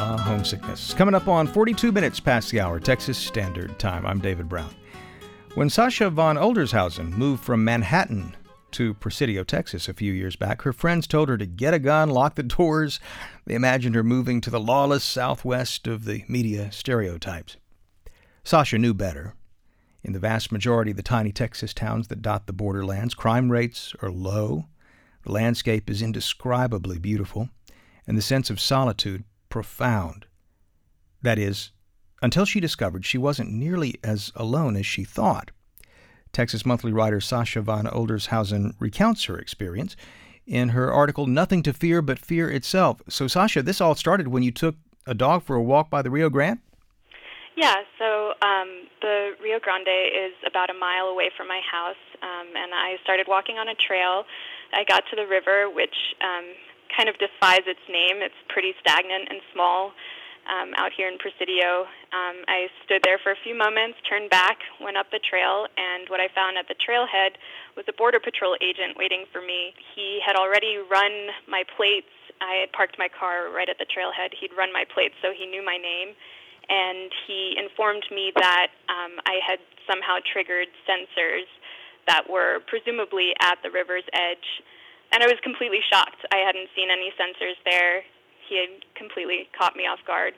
homesickness. Coming up on 42 minutes past the hour, Texas Standard Time. I'm David Brown. When Sasha von Oldershausen moved from Manhattan to Presidio, Texas a few years back, her friends told her to get a gun, lock the doors. They imagined her moving to the lawless southwest of the media stereotypes. Sasha knew better. In the vast majority of the tiny Texas towns that dot the borderlands, crime rates are low, the landscape is indescribably beautiful, and the sense of solitude profound. That is, until she discovered she wasn't nearly as alone as she thought. Texas Monthly writer Sasha von Oldershausen recounts her experience in her article, Nothing to Fear But Fear Itself. So, Sasha, this all started when you took a dog for a walk by the Rio Grande? Yeah, so the Rio Grande is about a mile away from my house, and I started walking on a trail. I got to the river, which kind of defies its name. It's pretty stagnant and small out here in Presidio. I stood there for a few moments, turned back, went up the trail, and what I found at the trailhead was a Border Patrol agent waiting for me. He had already run my plates. I had parked my car right at the trailhead. He'd run my plates, so he knew my name. And he informed me that I had somehow triggered sensors that were presumably at the river's edge. And I was completely shocked. I hadn't seen any sensors there. He had completely caught me off guard.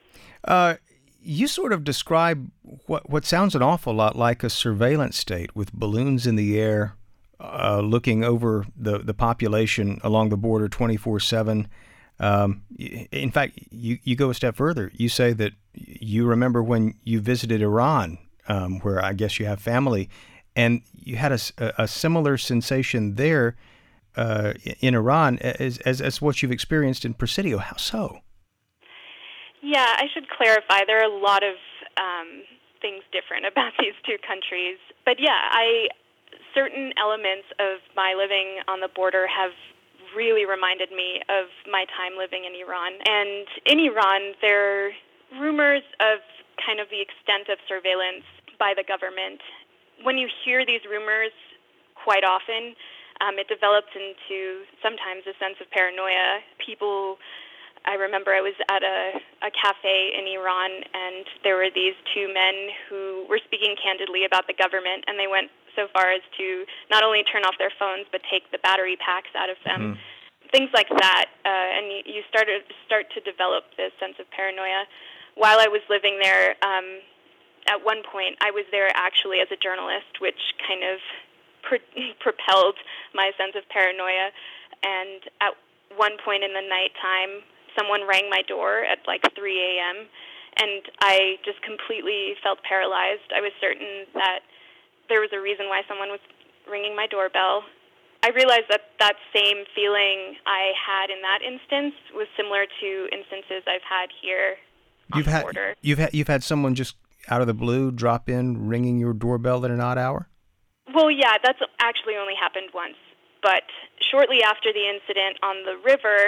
You sort of describe what sounds an awful lot like a surveillance state, with balloons in the air, looking over the population along the border 24/7. In fact, you go a step further. You say that you remember when you visited Iran, where I guess you have family, and you had a similar sensation there in Iran as what you've experienced in Presidio. How so? Yeah, I should clarify. There are a lot of things different about these two countries. But yeah, certain elements of my living on the border have really reminded me of my time living in Iran. And in Iran, there are rumors of kind of the extent of surveillance by the government. When you hear these rumors quite often, it develops into sometimes a sense of paranoia. I remember I was at a cafe in Iran, and there were these two men who were speaking candidly about the government, and they went so far as to not only turn off their phones, but take the battery packs out of them. Things like that, and you start to develop this sense of paranoia. While I was living there, at one point, I was there actually as a journalist, which kind of propelled my sense of paranoia. And at one point in the nighttime, someone rang my door at like 3 a.m., and I just completely felt paralyzed. I was certain that there was a reason why someone was ringing my doorbell. I realized that same feeling I had in that instance was similar to instances I've had here on the border. You've had someone just out of the blue drop in, ringing your doorbell at an odd hour? Well, yeah, that's actually only happened once. But shortly after the incident on the river,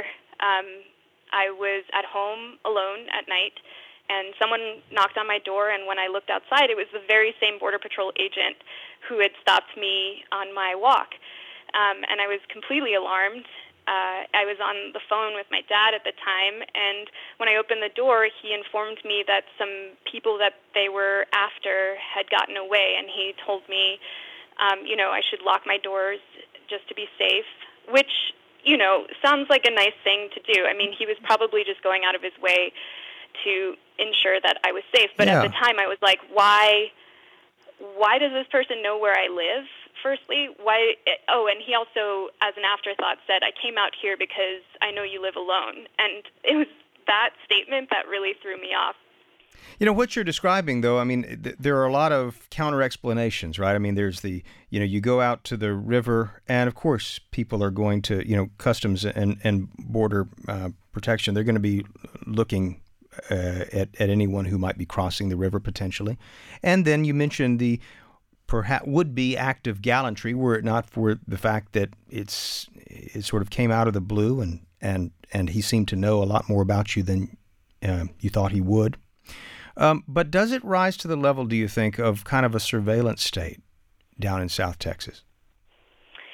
I was at home alone at night, and someone knocked on my door, and when I looked outside, it was the very same Border Patrol agent who had stopped me on my walk. And I was completely alarmed. I was on the phone with my dad at the time, and when I opened the door, he informed me that some people that they were after had gotten away, and he told me, I should lock my doors just to be safe, which, sounds like a nice thing to do. I mean, he was probably just going out of his way to ensure that I was safe, but At the time I was like, why does this person know where I live? Firstly, why? Oh, and he also, as an afterthought, said, I came out here because I know you live alone. And it was that statement that really threw me off. What you're describing, though, I mean, there are a lot of counter-explanations, right? I mean, there's you go out to the river, and of course, people are going to, Customs and Border Protection, they're going to be looking at anyone who might be crossing the river potentially. And then you mentioned the perhaps would-be act of gallantry, were it not for the fact that it sort of came out of the blue, and he seemed to know a lot more about you than you thought he would. But does it rise to the level, do you think, of kind of a surveillance state down in South Texas?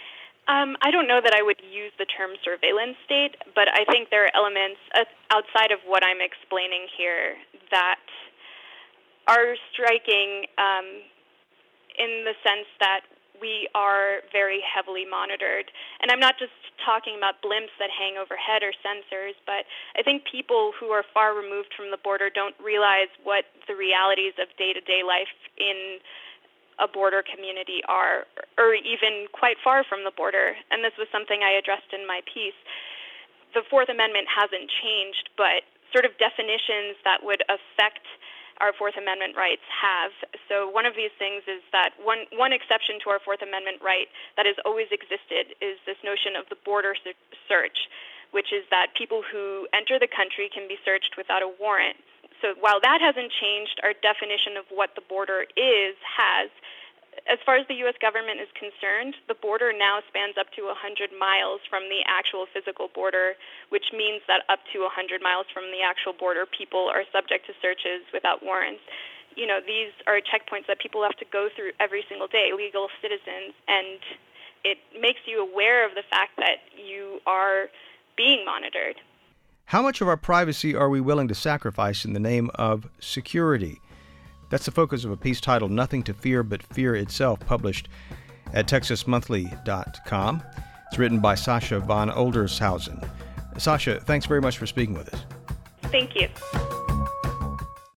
I don't know that I would use the term surveillance state, but I think there are elements outside of what I'm explaining here that are striking in the sense that we are very heavily monitored. And I'm not just talking about blimps that hang overhead or sensors, but I think people who are far removed from the border don't realize what the realities of day-to-day life in a border community are, or even quite far from the border. And this was something I addressed in my piece. The Fourth Amendment hasn't changed, but sort of definitions that would affect our Fourth Amendment rights have. So one of these things is that one exception to our Fourth Amendment right that has always existed is this notion of the border search, which is that people who enter the country can be searched without a warrant. So while that hasn't changed, our definition of what the border has. As far as the U.S. government is concerned, the border now spans up to 100 miles from the actual physical border, which means that up to 100 miles from the actual border, people are subject to searches without warrants. You know, these are checkpoints that people have to go through every single day, legal citizens, and it makes you aware of the fact that you are being monitored. How much of our privacy are we willing to sacrifice in the name of security? That's the focus of a piece titled Nothing to Fear But Fear Itself, published at TexasMonthly.com. It's written by Sasha von Oldershausen. Sasha, thanks very much for speaking with us. Thank you.